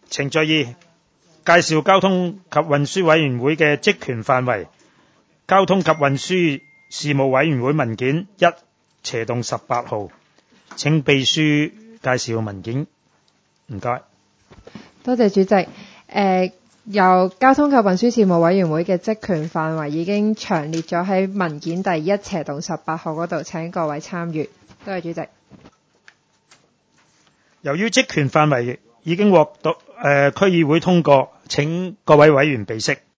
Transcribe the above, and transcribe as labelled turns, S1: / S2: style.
S1: 程序2，介紹交通及運輸委員會嘅職權範圍。交通及運輸事務委員會文件1/18號，請秘書介紹文件。唔該。
S2: 多謝主席。由交通及運輸事務委員會嘅職權範圍已經詳列咗喺文件第1/18號嗰度，請各位參閱。多謝主席。
S1: 由於職權範圍已經獲得區議會通過，請各位委員備悉。